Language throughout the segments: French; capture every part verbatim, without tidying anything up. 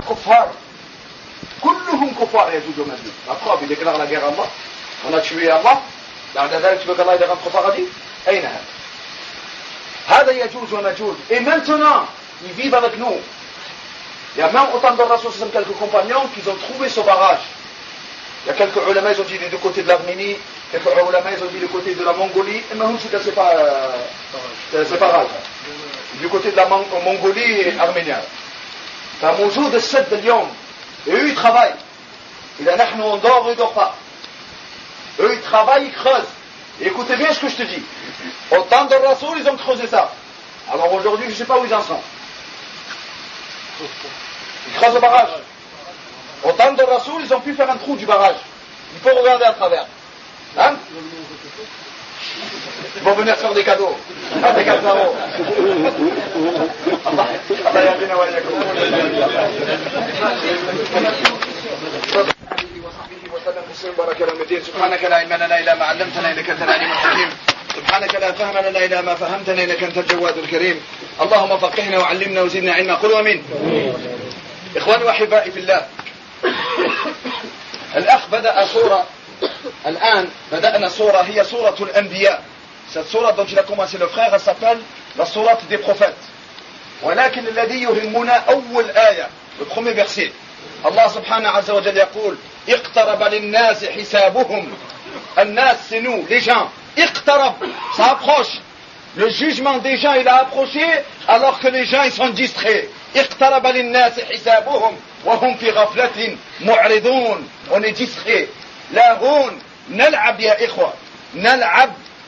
كفار كلهم كفار يجوز ومجوز. La preuve, il déclare la guerre à Allah, on a tué Allah, بعد ذلك tu veux qu'Allah il rentre au paradis. أين هذا؟ هذا يجوز ومجوز. Et maintenant, ils vivent avec nous. Il y a même autant de Rasul quelques compagnons qui ont trouvé ce barrage. Il y a quelques ulama, ils ont dit du côté de l'Arménie, quelques ulama, ils ont dit du côté de la Mongolie, et même c'est pas c'est pas du côté de la Mongolie et arménienne. فموجود السد اليوم. Et eux ils travaillent. Et là, nous on dort, on dort pas. Eux ils travaillent, ils creusent. Et écoutez bien ce que je te dis. Au temps de Rasoul, ils ont creusé ça. Alors aujourd'hui, je ne sais pas où ils en sont. Ils creusent le barrage. Au temps de Rasoul, ils ont pu faire un trou du barrage. Il faut regarder à travers. Hein? Ils vont venir faire des cadeaux. Ah, des cadeaux. Allah, Allah yardina wa yakum. بارك الله المدين. سبحانك لا علم لنا الا ما علمتنا انك انت العليم الحكيم. سبحانك لا فهم لنا الا ما فهمتنا انك انت الجواد الكريم. اللهم فقهنا وعلمنا وزدنا علما. قل امين. اخواني واحبائي في الله. الاخ بدا سوره الان بدانا سوره هي سوره الانبياء. Cette sourate dont il a commencé le frère, elle s'appelle la sourate des prophètes. ولكن الذي يهمنا أول آية, le premier verset. Allah subhanahu wa ta'ala يقول اقترب للناس حسابهم. الناس c'est nous, les gens. اقترب, ça approche. Le jugement des gens il a approché alors que les gens ils sont distraits. اقترب للناس حسابهم وهم في غفلة معرضون. On est distrait. لا هون نلعب يا إخوة, نلعب.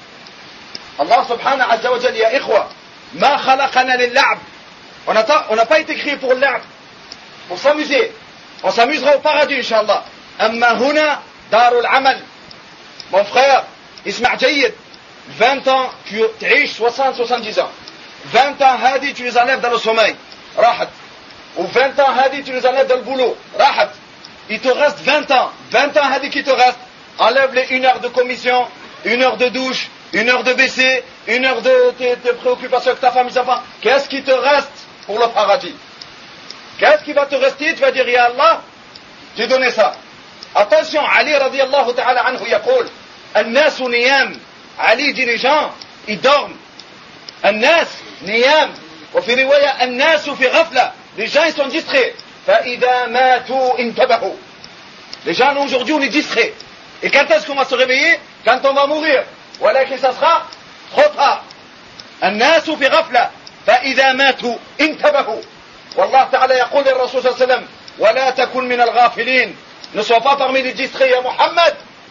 Allah subhanahu wa ta'ala ya ikhwa, ma khalaqana lil-la'b. On n'a pas été créé pour le la'b, pour s'amuser. On s'amusera au paradis, Inch'Allah. Amma huna darul amal. Mon frère, isma' jayyid. vingt ans, tu t'aiches soixante, soixante-dix ans. vingt ans, hadi, tu les enlèves dans le sommeil. Rahat. Ou vingt ans, hadi, tu les enlèves dans le boulot. Rahat. Il te reste vingt ans. vingt ans, hadi, qui te reste. Enlève les une heure de commission, une heure de douche, une heure de B C, une heure de, de, de préoccupation avec ta femme, tes enfants. Qu'est-ce qui te reste pour le paradis? Qu'est-ce qui va te rester? Tu vas dire, Ya Allah, j'ai donné ça. Attention, Ali radiallahu ta'ala anhu yaqul, An-nas niyam. Ali dit les gens, ils dorment. An-nas niyam. Wa fi riwaya, An-nas fi ghafla. Les gens, ils sont distraits. Fa-idha matu intabahu. Les gens, nous, aujourd'hui, on est distraits. Et quand est-ce qu'on va se réveiller? Quand on va mourir. ولكن ça sera trop tard. الناس في غفلة فإذا ماتوا انتبهوا. والله تعالى يقول للرسول صلى الله عليه وسلم ولا تكن من الغافلين. Ne sois pas parmi les distraits يا محمد.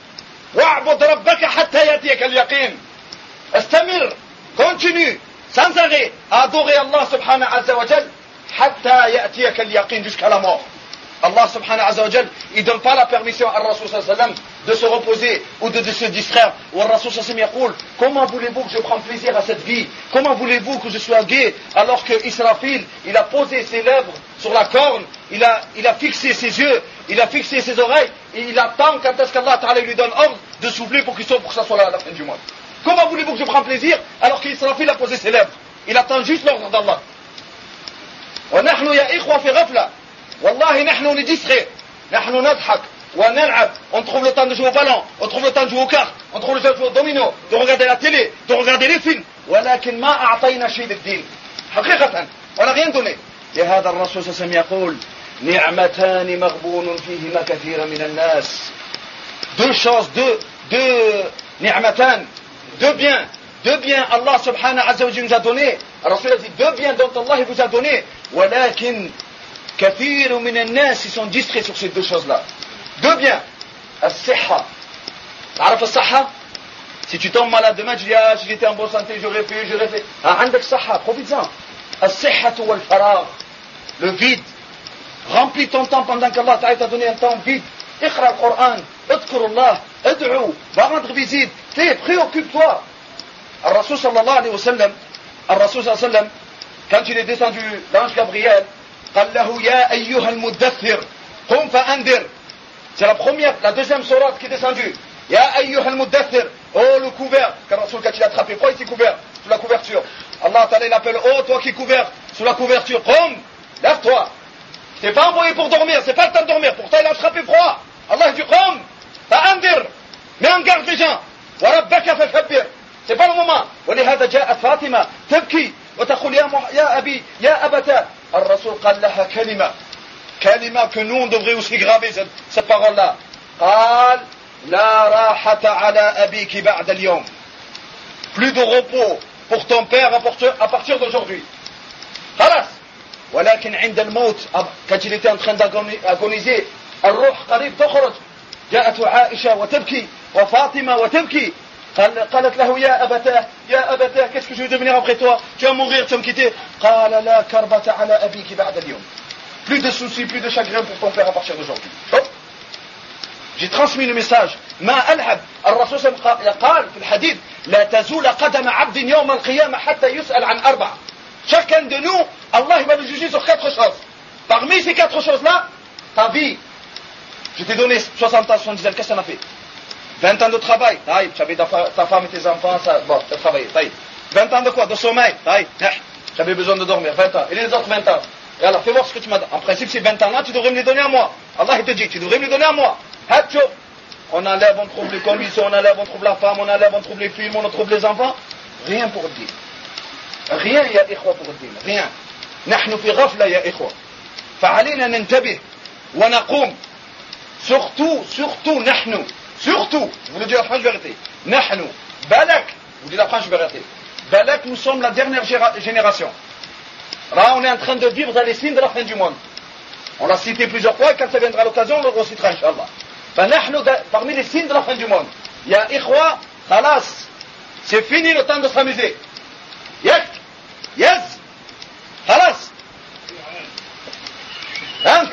واعبد ربك حتى يأتيك اليقين. استمر, continue sans arrêt à adorer Allah subhanahu wa ta'ala حتى يأتيك اليقين, jusqu'à la mort. Allah subhanahu wa ta'ala, il ne donne pas la permission à Rasul sallallahu alayhi wa sallam de se reposer ou de, de se distraire. Ou Rasul sallallahu alayhi wa sallam yaqul, comment voulez-vous que je prenne plaisir à cette vie? Comment voulez-vous que je sois gai alors que Israfil, il a posé ses lèvres sur la corne, il a, il a fixé ses yeux, il a fixé ses oreilles, et il attend quand est-ce qu'Allah ta'ala lui donne ordre de souffler pour qu'il soit pour que ça soit la, la fin du monde. Comment voulez-vous que je prenne plaisir alors qu'Israfil a posé ses lèvres? Il attend juste l'ordre d'Allah. ونحن يا إخوة في غفلة. والله نحن on est distrait. نحن نضحك ونلعب. On trouve le temps de jouer au ballon, on trouve le temps de jouer aux cartes, on trouve le temps de jouer au domino, de regarder la télé, de regarder les films. ولكن ما أعطينا شيء للدين. حقيقة on n'a rien donné. لهذا الرسول صلى الله عليه وسلم يقول نعمتان مغبون فيهما كثير من الناس. Deux choses, deux, deux نعمتان, deux biens, deux biens Allah subhanahu wa ta'ala nous a donné. الرسول a dit deux biens dont Allah vous a donné. ولكن كثير من الناس ils sont distraits sur ces deux choses-là. Deux biens. الصحة. تعرف الصحة? Si tu tombes malade demain, tu dis ah si j'étais en bonne santé, j'aurais fait, j'aurais fait. Ah عندك صحة, profites-en. الصحة والفراغ. Le vide. Remplis ton temps pendant qu'Allah t'a donné un temps vide. اقرأ القرآن. اذكر الله. ادعو. Va rendre visite. Fais, préoccupe-toi. الرسول صلى الله عليه وسلم الرسول صلى الله عليه وسلم quand il est descendu l'ange Gabriel قال له يا أيها المدثر قم فأنذر. C'est la première, la deuxième sourate qui est descendue. يا أيها المدثر. Oh le couvert. Quand Rasoul quand il a attrapé, pourquoi il s'est couvert? Sous la couverture. Allah Ta'ala l'appelle, oh toi qui es couvert sous la couverture. قم, lève-toi. Je t'ai pas envoyé pour dormir, c'est pas le temps de dormir. Pourtant, il a attrapé froid. Allah dit, Qom, fa'andir, mets en garde les gens. Wa rabbaka fakabbir. C'est pas le moment. ولهذا جاءت فاطمة تبكي وتقول يا يا أبي يا أبتا. الرسول قال لها كلمة كلمة que nous on devrait aussi graver cette, cette parole-là. قال لا راحة على أبيك بعد اليوم. Plus de repos pour ton père à partir d'aujourd'hui. خلاص. ولكن عند الموت quand il était en train d'agoniser الروح قريب تخرج. جاءته عائشة وتبكي وفاطمة وتبكي. قالت له يا أبتاه يا أبتاه qu'est-ce que je vais devenir après toi, tu vas mourir, tu vas me quitter. قال لا كربة على أبيك بعد اليوم. Plus de soucis, plus de chagrin pour ton père à partir d'aujourd'hui. J'ai transmis le message. ما ألعب الرسول صلى الله عليه وسلم قال في الحديث لا تزول قدم عبد يوم القيامة حتى يسأل عن أربع. Chacun de nous, Allah va nous juger sur quatre choses. Parmi ces quatre choses-là, ta vie. Je t'ai donné soixante ans, soixante-dix ans, qu'est-ce que ça m'a fait? vingt ans de travail, taïb, tu avais ta, ta femme et tes enfants, ça, bon, tu as travaillé, taïb. vingt ans de quoi? De sommeil, taïb, j'avais besoin de dormir, vingt ans. Et les autres vingt ans? Et alors, fais voir ce que tu m'as donné. En principe, ces vingt ans-là, tu devrais me les donner à moi. Allah, il te dit, tu devrais me les donner à moi. Hatcho. On enlève, on trouve les conditions, on enlève, on trouve la femme, on enlève, on trouve les films, on trouve les enfants. Rien pour le dire. Rien, ya ikhwa, pour le dire. Rien. نحن في غفلة يا إخوة. فعلينا ننتبه ونقوم. Surtout, surtout, نحن. Surtout, je vous le dis la franche vérité, نحن, Balak, je vous dis la franche vérité, Balak, nous sommes la dernière génération. Là, on est en train de vivre dans les signes de la fin du monde. On l'a cité plusieurs fois, et quand ça viendra à l'occasion, on le recitera, Inch'Allah. فنحن, parmi les signes de la fin du monde, Ya ikhwa, khalas, c'est fini le temps de s'amuser. Yak, yes, khalas. Hein?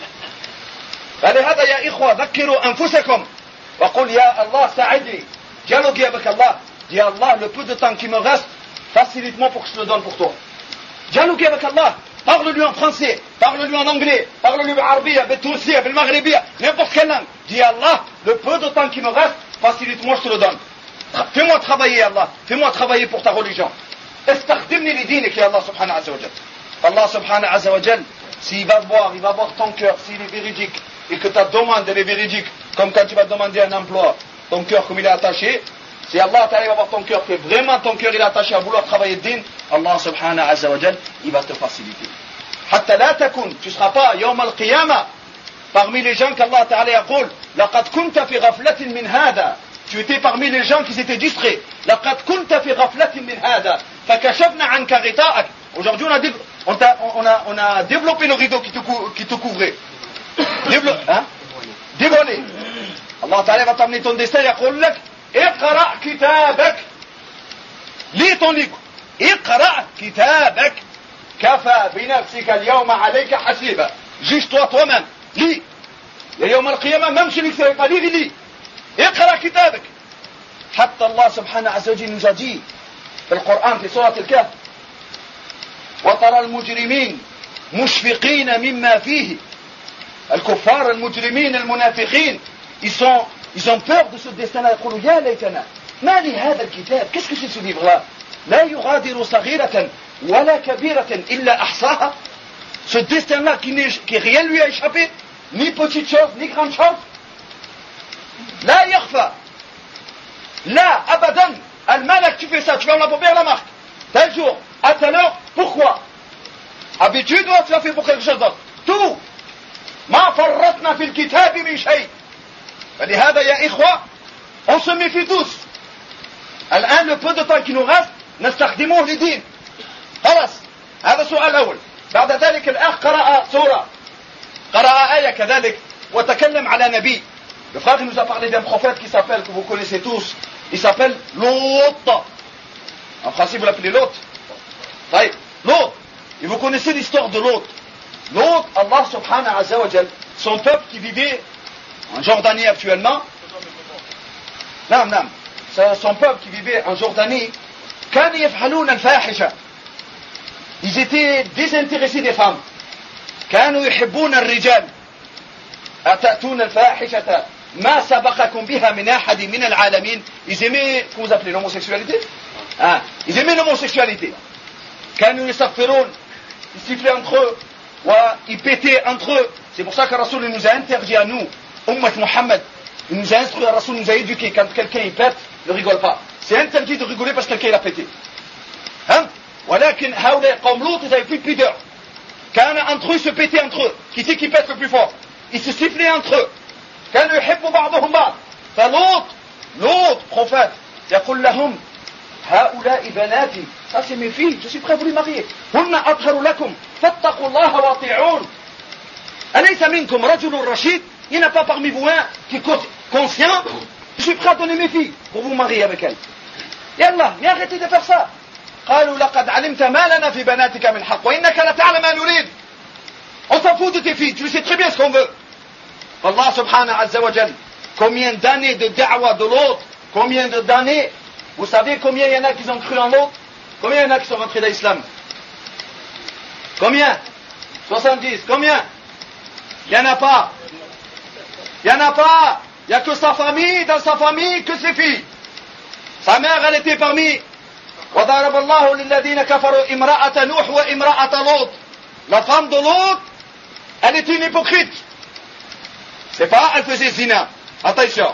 فلهذا يا إخوة ذكروا أنفسكم وقل يا الله ساعدني. Dialoguez avec Allah. Dis Allah, le peu de temps qui me reste, facilite-moi pour que je le donne pour toi. Dialoguez avec Allah. Parle-lui en français, parle-lui en anglais, parle-lui en arabia, بالتونسية, بالمغربية, n'importe quelle langue. Dis Allah, le peu de temps qui me reste, facilite-moi, je te le donne. Fais-moi travailler Allah, fais-moi travailler pour ta religion. استخدمني لدينك يا الله سبحانه عز وجل. Allah subhanahu wa ta'ala, s'il va voir, il va voir ton cœur, s'il est véridique, et que ta demande elle est véridique, comme quand tu vas demander un emploi, ton cœur comme il est attaché, si Allah va voir ton cœur, que vraiment ton cœur il est attaché à vouloir travailler le din, Allah subhanahu wa ta'ala, il va te faciliter. Hatta la takun, tu ne seras pas, yawm al-qiyamah, parmi les gens qu'Allah ta'ala yaqul, laqad kunta fi ghaflatin min hada, tu étais parmi les gens qui s'étaient distraits, laqad kunta fi ghaflatin min hada, fakashafna anka ghita'ak. Aujourd'hui on a, on, a, on, a, on a développé le rideau qui te, qui te couvrait. Dévelop, hein? Dévoilé. Allah Ta'ala va t'amener ton destin, يقول لك اقرأ كتابك. Lis ton livre. اقرأ كتابك. كفى بنفسك اليوم عليك حسيبا. Juge-toi toi-même. Lis. Et يوم القيامة même celui qui ne savait pas lire, il lit. اقرأ كتابك. حتى الله سبحانه عز وجل nous a dit في القرآن في سورة الكهف وترى المجرمين مشفقين مما فيه. الكفار المجرمين المنافقين ils sont ils ont peur de ce destin-là. يقولوا يا ليتنا ما لهذا الكتاب. Qu'est-ce que c'est ce livre-là? لا يغادر صغيرة ولا كبيرة إلا أحصاها. Ce destin-là qui, qui rien lui a échappé, ni petite chose ni grande chose. لا يخفى. لا أبدا. الملك tu fais ça, tu fermes la paupière, la marque. Tel jour, à telle heure, pourquoi? Habitude ou tu l'as fait pour quelque chose d'autre? Tout. ما فرطنا في الكتاب من شيء. فلهذا يا إخوة on se méfie tous. الآن le peu de temps qui nous reste نستخدموه لدين. خلاص هذا السؤال الأول. بعد ذلك الأخ قرأ سورة قرأ آية كذلك وتكلم على نبي. Le frère nous a parlé d'un prophète qui s'appelle, que vous connaissez tous, il s'appelle Lot. En français vous l'appelez Lot. طيب Lot. Et vous connaissez l'histoire de Lot. Lot, Allah subhanahu wa ta'ala, son peuple qui vivait en Jordanie actuellement, non, non, son peuple qui vivait en Jordanie, كانوا يفعلون الفاحشة. Ils étaient désintéressés des femmes. كانوا يحبون الرجال. أتأتون الفاحشة ما سبقكم بها من أحد من العالمين. Ils aimaient, comment vous appelez, l'homosexualité? Ah, ils aimaient l'homosexualité. كانوا يسفرون, ils sifflaient entre eux. ils pétaient entre eux. C'est pour ça que Rasoul nous a interdit à nous, Ummat Muhammad, il nous a instruit, Rasoul nous a éduqués, quand quelqu'un il pète, ne rigole pas. C'est interdit de rigoler parce que quelqu'un il a pété. Hein? ولكن هؤلاء قوم لوط ils avaient plus de pudeur. كان entre eux ils se pétaient entre eux. Qui c'est qui pète le plus fort? Ils se sifflaient entre eux. كانوا يحبوا بعضهم بعض. فلوط لوط prophète يقول لهم هؤلاء بناتي, ça c'est mes filles, je suis prêt à vous les marier. هن أطهر لكم فاتقوا الله واطيعون. أليس منكم رجل رشيد? Il n'y en a pas parmi vous un qui est conscient. Je suis prêt à donner mes filles pour vous marier avec elles. يلا, mais arrêtez de faire ça. قالوا لقد علمت ما لنا في بناتك من حق وإنك لتعلم ما نريد. On s'en fout de tes filles, tu sais très bien ce qu'on veut. Allah subhanahu azza wa jal, combien d'années de da'wa de l'autre, combien d'années, vous savez combien il y en a qui ont cru en l'autre, combien il y en a qui sont rentrés dans l'islam? Combien? soixante-dix, combien? Il n'y en a pas. Il n'y en a pas. Il n'y a que sa famille, dans sa famille, que ses filles. Sa mère, elle était parmi. وضرب الله للذين كفروا امرأة نوح وامرأة لوط. La femme de l'autre, elle était une hypocrite. C'est pas, elle faisait zina. Attention.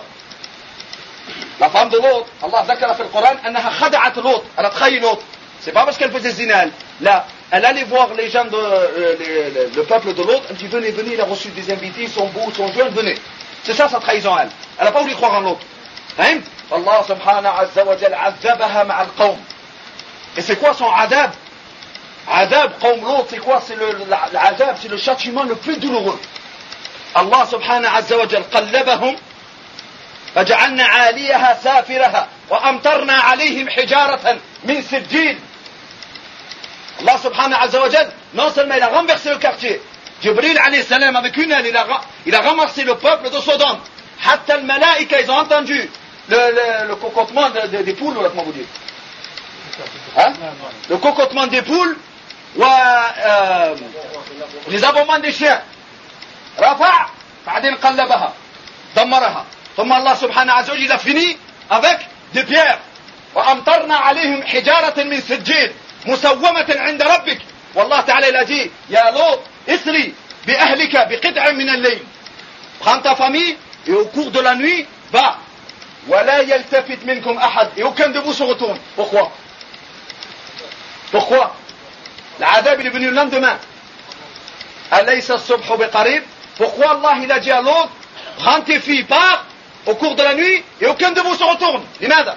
La femme de l'autre, Allah ذكر في القرآن أنها خدعت لوط. Elle a trahi l'autre. C'est pas parce qu'elle faisait zina. Là, elle allait voir les gens de euh, les, le, le peuple de l'autre. Elle dit venez, venez, il a reçu des invités, ils sont beaux, ils sont jeunes, venez. C'est ça sa trahison elle. Elle n'a pas voulu croire en l'autre. Hein? Allah subhanahu azza wa jal عذبها مع القوم. Et c'est quoi son adab? Adab, qawm l'autre, c'est quoi? C'est le, l'adab, c'est le châtiment le plus douloureux. Allah subhanahu azza wa jal قلبهم فجعلنا عاليها سافرها وأمطرنا عليهم حجارة من سجيل. Allah subhanahu azza wa jal, non seulement il a renversé le quartier, Jibril alayhi salam avec une aile, il a, il a ramassé le peuple de Sodome. Hatta al-malaïka, ils ont entendu le, le, le cocotement de, de, des poules, ou comment vous dites? Hein? Le cocotement des poules, ou euh, les aboiements des chiens. Rafa' بعدين قلبها دمرها. ثم الله سبحانه عز وجل a fini avec des pierres. وأمطرنا عليهم حجارة من سجيل مسومة عند ربك. والله تعالى il a dit يا لوط اسري بأهلك بقطع من الليل. Prends ta famille et au cours de la nuit va. ولا يلتفت منكم أحد. Et aucun de vous se retourne. Pourquoi? Pourquoi? L'adab il est venu le lendemain. Alaysa as-subhu biqarib. Pourquoi Allah il a dit à l'autre prends tes filles, pars au cours de la nuit et aucun de vous se retourne. لماذا?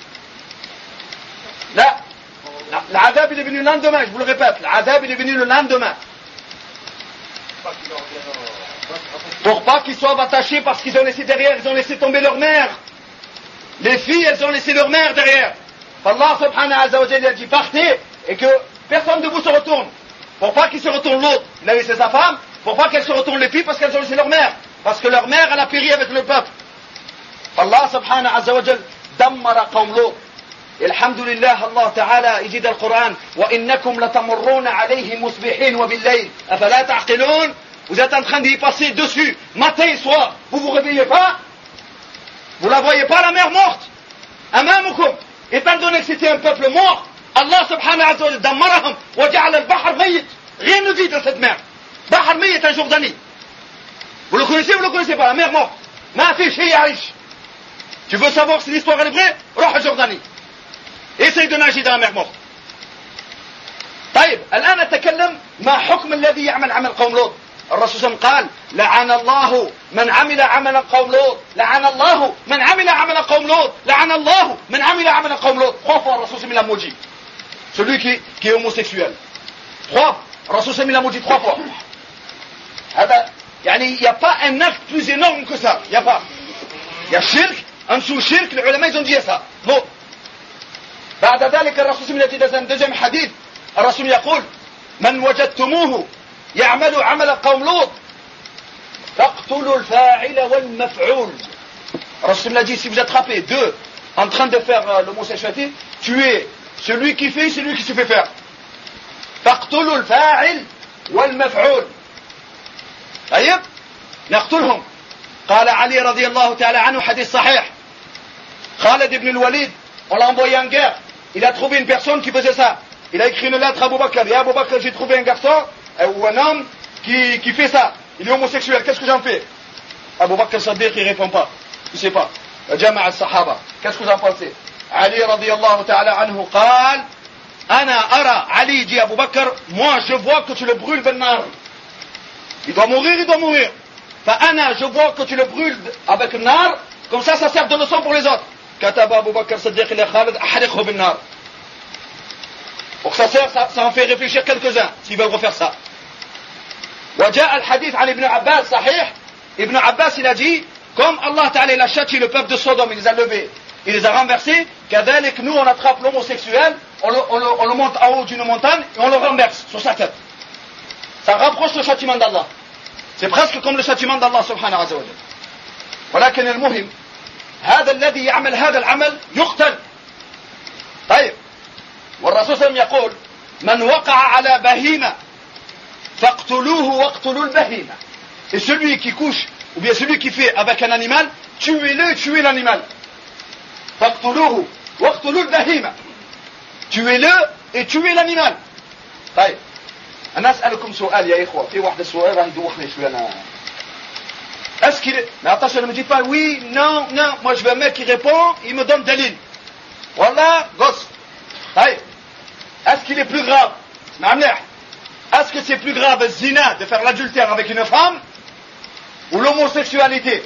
Là, l'adab il est venu le lendemain, je vous le répète, l'adab il est venu le lendemain. Pour pas qu'ils soient attachés parce qu'ils ont laissé derrière, ils ont laissé tomber leur mère. Les filles, elles ont laissé leur mère derrière. Allah subhanahu wa ta'ala a dit partez et que personne de vous se retourne. Pour pas qu'ils se retournent l'autre, il a laissé sa femme, pour pas qu'elles se retournent les filles parce qu'elles ont laissé leur mère. Parce que leur mère, elle a péri avec le peuple. Allah subhanahu wa ta'ala dammara qawm Lut. Alhamdulillah, Allah ta'ala, il dit dans le Coran وَإِنَّكُمْ لَتَمُرُّونَ عَلَيْهِمْ مُصْبِحِينَ وَبِاللَّيْلِ أَفَلَا تَعْقِلُونَ. Vous êtes en train d'y passer dessus, matin et soir. Vous vous réveillez pas? Vous la voyez pas, la mer morte? أمامكم. Étant donné que c'était un peuple mort, Allah subhanahu wa ta'ala dammarahum wa ja'ala al-bahr mayyit. Rien ne vit dans cette mer. Bahr mayyit en Jordanie. Vous le connaissez ou vous le connaissez pas? La mer morte. Ma fi shay ya'ish. Tu veux savoir si l'histoire est vraie? Roh à Jordanie. Essaye de nager dans la mer morte. طيب الآن نتكلم ما حكم الذي يعمل عمل قوم لوط. الرسول صلى الله عليه وسلم قال لعن الله من عمل عمل قوم لوط لعن الله من عمل عمل قوم لوط لعن الله من عمل عمل قوم لوط. Trois fois الرسول صلى الله عليه وسلم l'a maudit. Celui qui, qui est homosexuel. Trois. الرسول صلى الله عليه وسلم l'a maudit trois fois. هذا يعني il n'y a pas un acte plus énorme que ça. Il n'y a pas. Il y a shirk. En dessous shirk, les ulama ils ont dit ça. Non. بعد ذلك الرسول صلى الله عليه وسلم dans un deuxième hadith الرسول يقول من وجدتموه يعمل عمل قوم لوط فاقتلوا الفاعل والمفعول. الرسول a dit si vous attrapez deux en train de faire euh, l'homosexualité, tuez celui qui fait et celui qui se fait faire. فاقتلوا الفاعل والمفعول. طيب نقتلهم. قال علي رضي الله تعالى عنه حديث صحيح خالد بن الوليد on l'a envoyé en guerre. Il a trouvé une personne qui faisait ça. Il a écrit une lettre à Abu Bakr. Ya Abu Bakr, j'ai trouvé un garçon ou un homme qui, qui fait ça, il est homosexuel, qu'est-ce que j'en fais? Abu Bakr Saddiq, il répond pas. Il sait pas. Jama'a al-Sahaba. Qu'est-ce que vous en pensez? Ali radiyallahu ta'ala anhu قال أنا أرى Ali dit Abu Bakr, moi je vois que tu le brûles ben nar. Il doit mourir, il doit mourir. فأنا je vois que tu le brûles avec le nar, comme ça ça sert de leçon pour les autres. كتب أبو بكر صديق إلى خالد أحرقه بالنار. Donc ça sert, ça, ça en fait réfléchir quelques-uns s'ils veulent refaire ça. وجاء الحديث عن ابن عباس صحيح. Ibn Abbas il a dit, comme Allah Ta'ala il a châtié le peuple de Sodome, il les a levés, il les a renversés, qu'avec nous on attrape l'homosexuel, on le, on, le, on le monte en haut d'une montagne et on le renverse sur sa tête. Ça rapproche le châtiment d'Allah. C'est presque comme le châtiment d'Allah subhanahu wa ta'ala. ولكن المهم هذا الذي يعمل هذا العمل يقتل. طيب والرسول صلى الله عليه وسلم يقول من وقع على بهيمة فاقتلوه واقتلوا البهيمة. Et celui qui couche, ou bien celui qui fait avec un animal, tuez-le et tuez l'animal. فاقتلوه واقتلوا البهيمة. Tuez-le et tuez l'animal. طيب أنا أسألكم سؤال يا إخوة، في واحد السؤال راح يدوخني شوي أنا. Est-ce qu'il est... Mais attention, ne me dites pas oui, non, non. Moi je veux un mec qui répond, il me donne dalil. Voilà, gosse. طيب. Est-ce qu'il est plus grave? Est-ce que c'est plus grave le zina, de faire l'adultère avec une femme, ou l'homosexualité?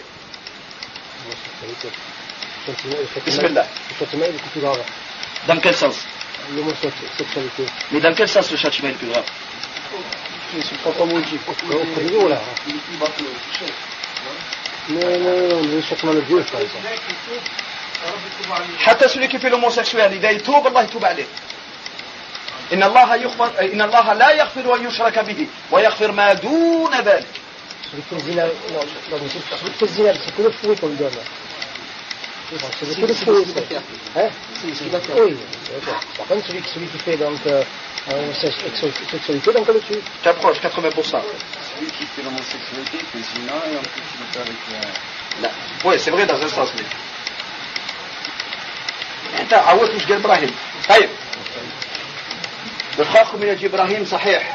Bismillah. Dans quel sens? L'homosexualité. Mais dans quel sens le châtiment est le plus grave? Je suis pas comme on dit. Au niveau là. Non, non, non, le châtiment de Dieu, par exemple. حتى celui qui fait l'homosexuel, إذا يتوب الله يتوب عليه. إن الله يغفر إن الله لا يغفر أن يشرك به ويغفر ما دون ذلك. Celui qui fait zina, non, celui qui fait zina, c'est que le fouet qu'on lui donne. C'est que le fouet. Hein? C'est ce qu'il va faire. Oui, d'accord. Par contre, celui, celui qui fait donc euh, sexualité, donc on le tue. T'approches, quatre-vingts pour cent. Celui qui fait l'homosexualité, il fait zina et en plus il le fait avec la... لا. Oui, c'est vrai dans un sens. Mais... أنت عودت مش قال إبراهيم. طيب. بخاخم من إبراهيم صحيح.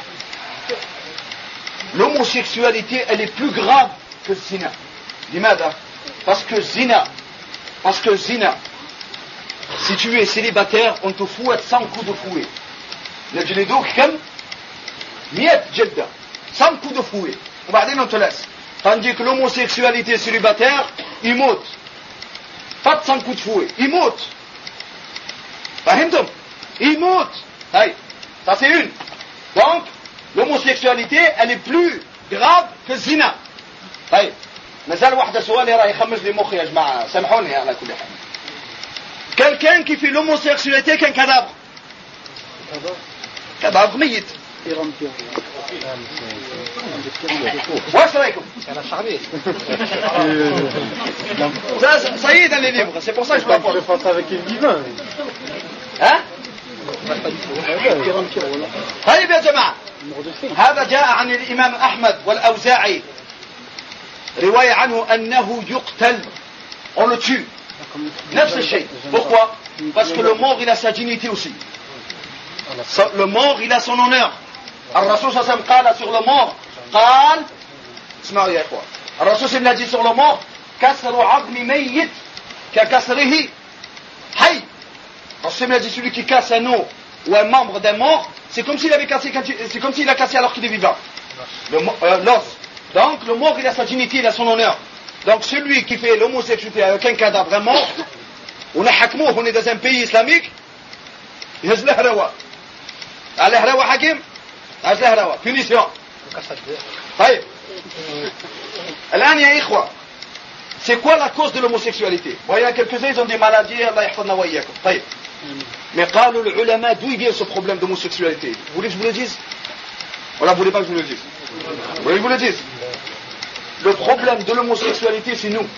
L'homosexualité, elle est plus grave que le zina. لماذا? Parce que zina, parce que zina, si tu es célibataire, on te fouette cent coups de fouet. نجلدوك كم؟ مئة جلدة. cent coups de fouet. وبعدين on te laisse. Tandis que l'homosexualité célibataire, il monte. Pas de cent coups de fouet. Il monte. فهمتم؟ Il monte. Hey. Ça c'est une. Donc, l'homosexualité, elle est plus grave que le zina. طيب مازال واحدة سؤال راه يخمس لي مخي يا جماعة، سامحوني على كل حال. Quelqu'un qui fait l'homosexualité qu'un cadavre. cadavre ميت. واش رايكم؟ Ça, ça y est dans les livres, c'est pour ça que je parle. Je pense avec le divin. Hein؟ طيب يا جماعة، هذا جاء عن الإمام أحمد والأوزاعي رواية عنه أنه يقتل. On le tue. نفس الشيء. Pourquoi? Parce que le mort il a sa dignité aussi. Le mort il a son honneur. الرسول صلى الله عليه وسلم قال sur le mort قال اسمعوا يا إخوة، الرسول صلى الله عليه وسلم a dit sur le mort كسر عظم ميت ككسره حي. الرسول a dit celui qui casse un os ou un membre d'un mort, c'est comme s'il avait cassé, c'est comme s'il a cassé alors qu'il est vivant. Le, euh, l'os. Donc le mort il a sa dignité, il a son honneur. Donc celui qui fait l'homosexualité avec un cadavre, un mort, on a hakmouh, on est dans un pays islamique, il y a l'ahrawa. L'ahrawa hakim, il y a l'ahrawa. Punition. طيب. الآن يا إخوة، c'est quoi la cause de l'homosexualité? Bon, il y a quelques-uns, ils ont des maladies, Allah yahfadna wa iyyakum. طيب. Mais قالوا العلماء, d'où il vient ce problème d'homosexualité? Vous voulez que je vous le dise? Voilà, vous voulez pas que je vous le dise? Vous voulez que je vous le dise? Le problème de l'homosexualité, c'est nous.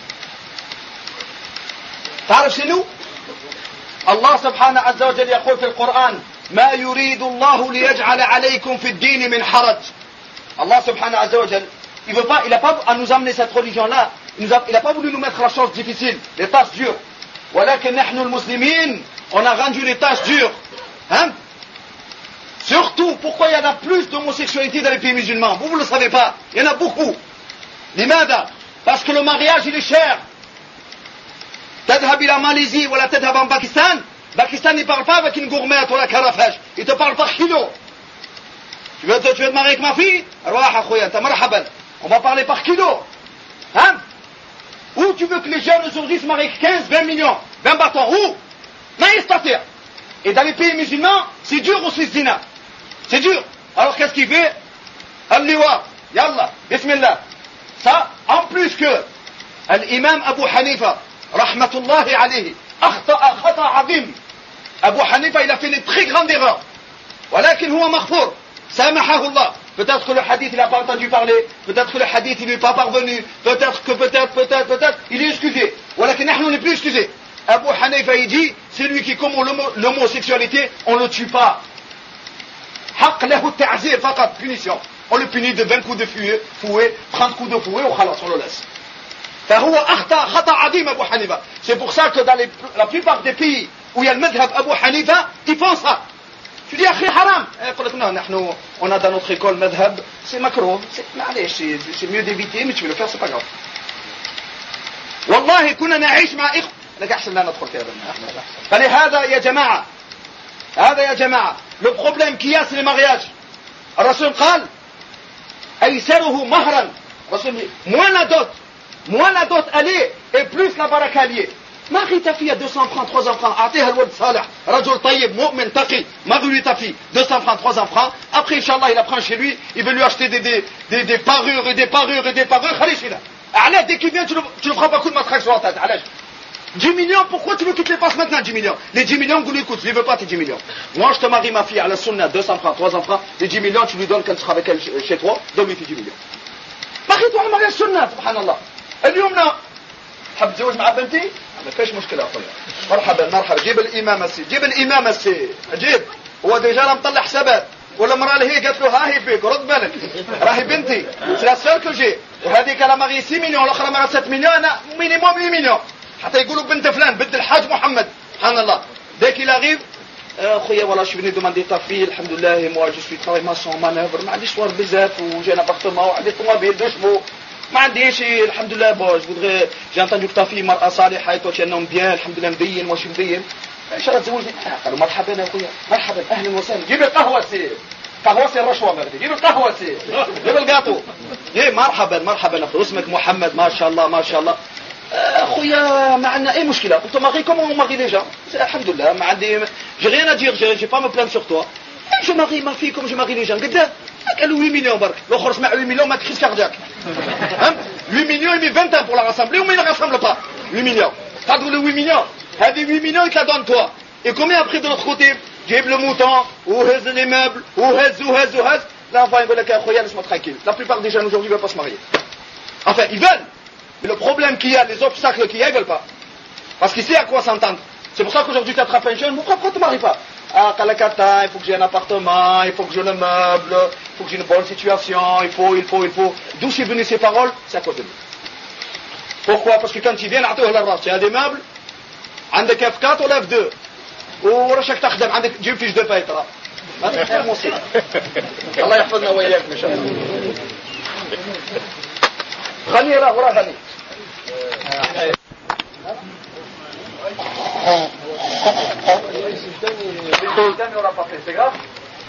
تعرف c'est nous? Allah subhanahu wa ta'ala يقول في القرآن ما يريد الله ليجعل عليكم في الدين من حرج. Allah subhanahu wa ta'ala, il veut pas, il a pas à nous amener cette religion-là. Il n'a pas voulu nous mettre la chose difficile, les tâches dures. ولكن نحن المسلمين, on a rendu les tâches dures. Hein? Surtout, pourquoi il y en a plus d'homosexualité dans les pays musulmans? Vous, vous ne le savez pas. Il y en a beaucoup. L'imada. Parce que le mariage, il est cher. Tadhab ila Malaisie ou la tadhab en Pakistan. Pakistan, il ne parle pas avec une gourmette ou la carafage. Il te parle par kilo. Tu veux te, tu veux te marier avec ma fille? On va parler par kilo. Hein? Ou tu veux que les jeunes aujourd'hui se marient avec quinze, vingt millions, vingt bâtons? Où? Maïstatir. Et dans les pays musulmans, c'est dur aussi ce zina. C'est dur. Alors qu'est-ce qu'il fait? Al-liwa. Yallah. Bismillah. Ça, en plus que l'imam Abu Hanifa, rahmatullahi alayhi, akhta'a khata' azim. Abu Hanifa, il a fait une très grande erreur. Walakin huwa maghfour. Samahahu Allah. Peut-être que le hadith, il n'a pas entendu parler. Peut-être que le hadith, il n'est pas parvenu. Peut-être que, peut-être, peut-être, peut-être, il est excusé. Walakin nahnu, on n'est plus excusé. Abu Hanifa, il dit, celui qui commet l'homosexualité, on ne le tue pas. Haq lahu ta'zir, faqat, punition. On le punit de vingt coups de fouet, fouet trente coups de fouet, ou khalas, on le laisse. C'est pour ça que dans les, la plupart des pays où il y a le madhab Abu Hanifa, ils font ça. Tu dis, akhi haram. Non, on a dans notre école madhab, c'est macro, c'est mieux d'éviter, mais tu veux le faire, c'est pas grave. والله كنا نعيش مع إخوة لك أحسن لا ندخل في هذا فلهذا يا جماعة هذا يا جماعة le problème qu'il y a c'est les mariages. الرسول قال أيسره مهرا. moins la dot moins la dot elle est et plus la baraka elle est. marie ta fille à deux cents francs, trois cents francs, أعطيها الولد صالح رجل طيب مؤمن تقي marie ta fille deux cents francs, trois cents francs, après Inch'Allah il la prend chez lui, il veut lui acheter des, des, des, des parures et des parures et des parures. Allez, dès qu'il vient, tu ne le, le prends pas coup de matraque sur la tête. Allez. dix millions, pourquoi tu veux qu'il te les passe maintenant, dix millions? Les dix millions, vous lui écoute, je ne veux pas tes dix millions. Moi, je te marie ma fille à la sunna, deux cents francs, trois cents francs, les dix millions, tu lui donnes quand tu seras avec elle chez toi, donne-lui tes dix millions. Marie-toi à mariage sunna, subhanallah. اليوم لا حاب تتزوج مع بنتي ما فيش مشكله اخويا مرحبا مرحبا جيب الامام السي جيب الامام السي جيب هو ديجا راه مطلع حسابات ولا مرة اللي هي قالت له ها هي فيك رد بالك راهي بنتي سي لا سول كو جي وهذيك انا ماغي ستة مليون والاخرى ماغي سبعة مليون انا مينيموم ثمانية مليون حتى يقولوا بنت فلان بنت الحاج محمد سبحان الله ديك il arrive خويا والله je suis venu demander ta fille الحمد لله moi je suis travaille maçon manœuvre ما عنديش صور بزاف وجي un appartement وعندي طوموبيل دو شبو ما عنديش الحمد لله bon je voudrais j'ai entendu que ta fille مرأة صالحة et toi tu es un homme bien الحمد لله مبين moi je suis مبين ان شاء الله تزوجني قالوا مرحبا يا خويا مرحبا اهلا وسهلا جيب القهوه سي قهوه سي الرشوه مردي جيب القهوه سي جيب القاطو ايه مرحبا مرحبا اخو اسمك محمد ما شاء الله ما شاء الله خويا ما عندنا اي مشكله قلت ماغي كومون ماغي لي جان الحمد لله ما عندي جي ريان ا دير جي با مو بلان سور توا جو ماغي ما في كوم جو ماغي لي جان قدام قالوا ثمانية مليون برك الاخر سمع ثمانية مليون ما كريس كاردياك فهمت ثمانية مليون يمي vingt ans pour la rassembler ou mais il ne rassemble pas huit millions قدروا le huit millions هذه huit millions il te la donne toi et combien après de l'autre côté جيب le mouton ou هز les meubles ou هز ou هز ou هز l'enfant il veut لك يا خويا laisse-moi tranquille la plupart des jeunes aujourd'hui ne veulent pas se marier enfin ils veulent mais le problème qu'il y a les obstacles qu'il y a ils ne veulent pas parce qu'ils savent à quoi s'entendre c'est pour ça qu'aujourd'hui tu attrapes un jeune pourquoi tu ne te maries pas ah Kalakata il faut que j'ai un appartement il faut que je le meuble il faut que j'ai une bonne situation il faut il faut il faut d'où c'est venu ces paroles c'est à cause de lui pourquoi parce que quand ils viennent عطوه للراس tu as des meubles عندك اف quatre ولا اف deux ورشك تخدم عندك جيب فيش دو باي ترى هذا مصيبه الله يحفظنا واياك ان شاء الله غني راه وراه غني الثاني وراه بابي سي غراف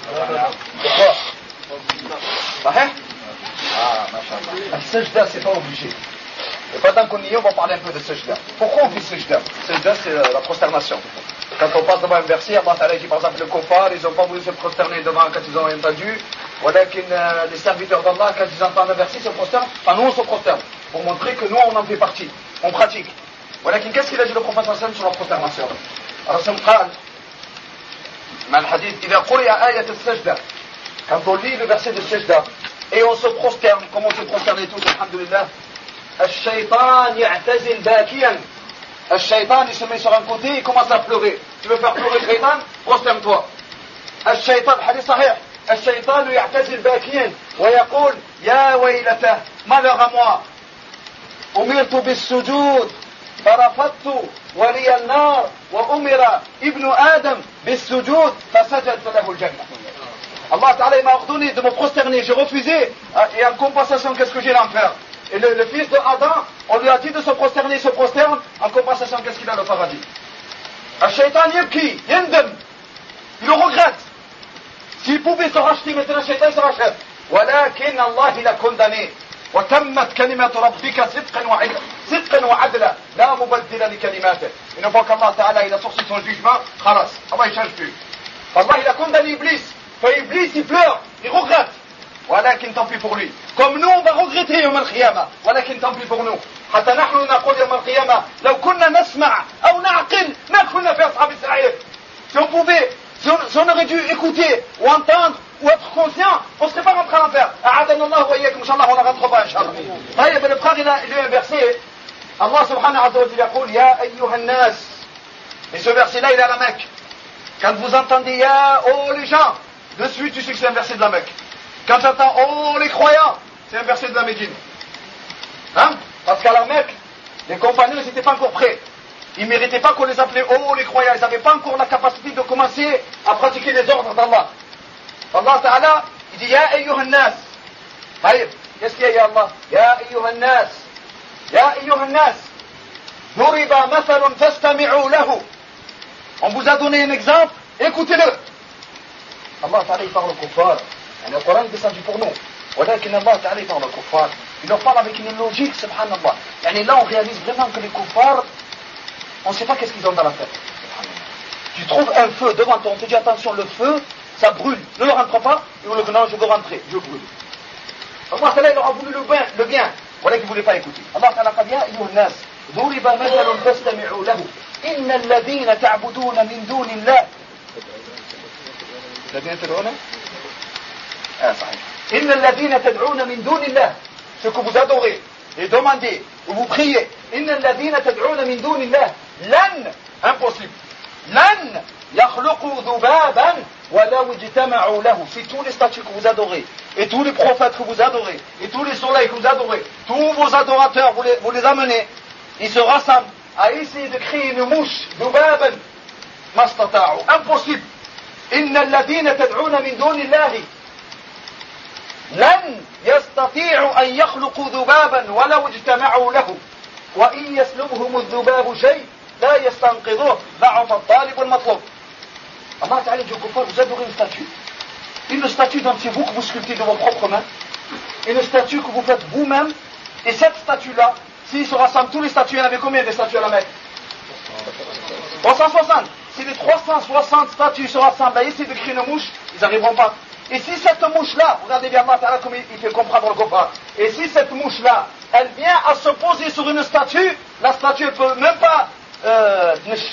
صحيح اه ما شاء الله السجده سي با اوبليجي et pendant qu'on y est on va parler un peu de sajda pourquoi on fait sajda sajda c'est la prosternation quand on passe devant un verset Allah Ta'ala dit par exemple le kuffar ils n'ont pas voulu se prosterner devant quand ils ont entendu voilà que euh, les serviteurs d'Allah quand ils entendent un verset se prosternent enfin nous on se prosterne pour montrer que nous on en fait partie on pratique voilà qu'est-ce qu'il a dit le prophète sallallahu sur la prosternation Rasul قال dans le hadith إذا قرئ آية السجدة quand on lit le verset de sajda et on se prosterne comme on se prosterne et tout alhamdulillah الشيطان يعتزل باكيا الشيطان il se met sur un côté il commence à pleurer tu veux faire pleurer le shaitan prosterne-toi الشيطان حديث صحيح الشيطان يعتزل باكيا ويقول يا ويلته malheur à moi أمرت بالسجود فرفضت ولي النار وأمر ابن آدم بالسجود فسجد له الجنة Allah Ta'ala m'a ordonné de me prosterner, j'ai refusé, et en compensation, qu'est-ce que j'ai à en faire? Et le, le fils de Adam, on lui a dit de se prosterner, il se prosterne, en compensation, qu'est-ce qu'il a le paradis? Al-Shaytan yabki, yandam, il le regrette. S'il pouvait se racheter, maintenant Shaytan se rachète. ولكن Allah il a condamné. وتمت كلمة ربك صدقا وعدلا صدقا وعدلا لا مبدل لكلماته. Une fois qu'Allah Ta'ala il a sorti son jugement, خلاص, Allah il change plus. Allah il a condamné Iblis. فإبليس il pleure, il regrette. ولكن tant pis pour lui. Comme nous on va regretter يوم القيامة. ولكن tant pis pour nous. حتى نحن نقول يوم القيامة لو كنا نسمع أو نعقل ما كنا في أصحاب السعير. Si on pouvait, si on, si on aurait dû écouter ou entendre ou être conscient, on ne serait pas rentré à l'enfer. أعاذنا الله وإياكم إن شاء الله on ne rentre pas إن شاء الله. طيب le frère il a lu un verset. Allah subhanahu wa ta'ala يقول يا أيها الناس. Et ce verset là il est à la Mecque. Quand vous entendez ya, oh les gens, de suite tu sais que c'est un verset de la Mecque. Quand tu entends oh les croyants, c'est un verset de la Médine. Hein? Parce qu'à la Mecque, les compagnons n'étaient pas encore prêts. Ils ne méritaient pas qu'on les appelait oh les croyants. Ils n'avaient pas encore la capacité de commencer à pratiquer les ordres d'Allah. Allah Ta'ala, il dit ya ayyuhan nas. Taïb, qu'est-ce qu'il y a ya Allah? Ya ayyuhan nas. Ya ayyuhan nas. Duriba mathalun fastami'u lahu. On vous a donné un exemple, écoutez-le. Allah Ta'ala il parle au kuffar. Le Coran est descendu pour nous. ولكن Allah Ta'ala il parle au kuffar. Il leur parle avec une logique, subhanallah. Et là on réalise vraiment que les kuffars, on ne sait pas qu'est-ce qu'ils ont dans la tête. Tu trouves un feu devant toi, on te dit attention, le feu, ça brûle. Ne le rentre pas, et on le dit non, je veux rentrer, je brûle. Allah Ta'ala il leur a voulu le bien, le bien. Voilà qu'ils ne voulaient pas écouter. Allah Ta'ala قال يا أيها الناس ضرب مثل فاستمعوا له إن الذين تعبدون من دون الله الذين تدعون Ah, إن الذين تدعون من دون الله. Ce que vous adorez et demandez ou vous priez. إن الذين تدعون من دون الله لن impossible لن يخلقوا ذبابا ولو اجتمعوا له. Si tous les statues que vous adorez et tous les prophètes que vous adorez et tous les soleils que vous adorez, tous vos adorateurs vous les, vous les amenez, ils se rassemblent à essayer de créer une mouche ذبابا ما استطاعوا. Impossible. إن الذين تدعون من دون الله لن يستطيعوا أن يخلقوا ذبابا ولو اجتمعوا له وإن يسلبهم الذباب شيء لا يستنقذوه ضعف الطالب والمطلوب. Allah Ta'ala dit au kuffar, vous adorez une statue. Une statue dont c'est vous que vous sculptez de vos propres mains. Une statue que vous faites vous-même. Et cette statue-là, s'ils se rassemblent tous les statues, il y en avait combien de statues à la Mecque? trois cent soixante. Si les trois cent soixante statues se rassemblent à essayer de créer une mouche, ils n'arriveront pas. Et si cette mouche-là, regardez bien Allah Ta'ala comme il fait comprendre le kuffar, et si cette mouche-là, elle vient à se poser sur une statue, la statue ne peut même pas euh,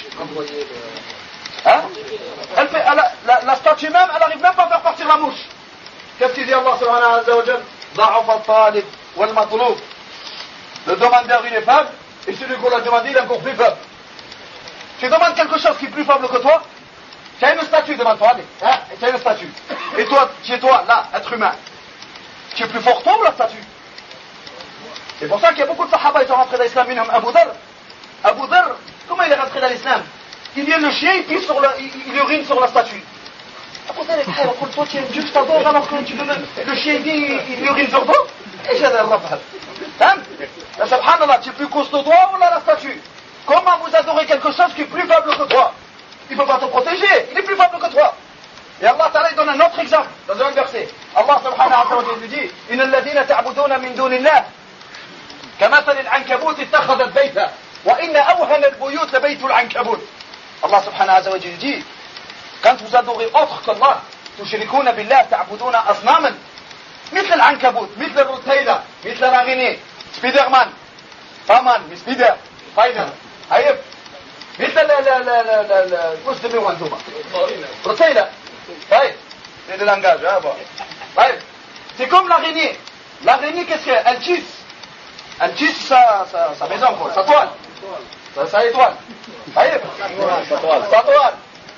hein? elle fait, elle, la, la statue même, elle n'arrive même pas à faire partir la mouche. Qu'est-ce qu'il dit Allah subhanahu wa ta'ala? ضعف الطالب والمطلوب. Le demandeur il est faible, et celui qu'on l'a demandé il est encore plus faible. Tu demandes quelque chose qui est plus faible que toi, tu as une statue devant toi, allez, hein, tu as une statue. Et toi, chez toi, là, être humain, tu es plus fort toi ou la statue? C'est pour ça qu'il y a beaucoup de sahaba qui sont rentrés dans l'islam, minhum Abu Dhar. Abu Dhar, comment il est rentré dans l'islam? Il vient le chien, il pisse sur la, il, il urine sur la statue. Abu Dhar est frère, toi tu es un dieu, je t'adore, alors que tu veux le chien vient, il, il urine sur toi? Et j'ai un rafale. Hein? Subhanallah, tu es plus costaud toi ou là la statue? Comment vous adorez quelque chose qui est plus faible que toi? Il ne peut pas te protéger, il est plus faible que toi. Et Allah Ta'ala donne un autre exemple dans un verset. Allah subhanahu wa ta'ala lui dit إن الذين تعبدون من دون الله كمثل العنكبوت اتخذت بيتا وإن أوهن البيوت لبيت العنكبوت. Allah subhanahu wa ta'ala dit quand vous adorez autre qu'Allah تشركون بالله تعبدون أصناما مثل العنكبوت مثل الرتيلة مثل الأغني سبيدر مان طامان سبيدر فايدر عيب مثل لا لا لا لا لا لا مسلمين وانتم رتيلة طيب c'est de langage hein bon طيب c'est comme l'araignée l'araignée qu'est-ce qu'elle elle tisse elle tisse sa, sa, sa maison quoi sa toile sa, sa étoile طيب sa toile sa toile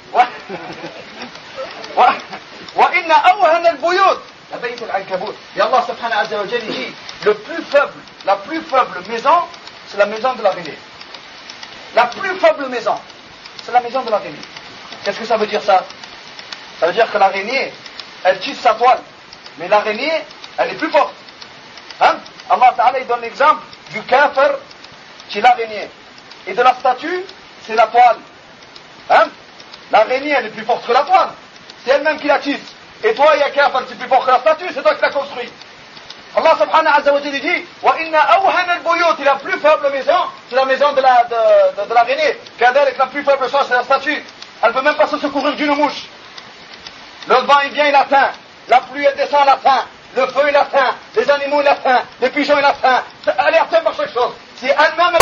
وإن أوهن البيوت لبيت العنكبوت. Et Allah subhanahu wa ta'ala dit le plus faible la plus faible maison c'est la maison de l'araignée. La plus faible maison, c'est la maison de l'araignée. Qu'est-ce que ça veut dire ça? Ça veut dire que l'araignée, elle tisse sa toile. Mais l'araignée, elle est plus forte. Hein? Allah Ta'ala, il donne l'exemple du kafir qui est l'araignée. Et de la statue, c'est la toile. Hein? L'araignée, elle est plus forte que la toile. C'est elle-même qui la tisse. Et toi, ya kafir, tu es plus fort que la statue, c'est toi qui l'as construit. Allah subhanahu wa ta'ala dit wa inna awhana al-buyut, la plus faible maison, c'est la maison de la de, de, de l'araignée. Kadalik, la plus faible chose, c'est la statue. Elle ne peut même pas se secourir d'une mouche. Le vent il vient, il atteint. La pluie elle descend, elle atteint. Le feu il atteint. Les animaux il atteint. Les pigeons il atteint. Elle est atteinte par chaque chose. Si elle-même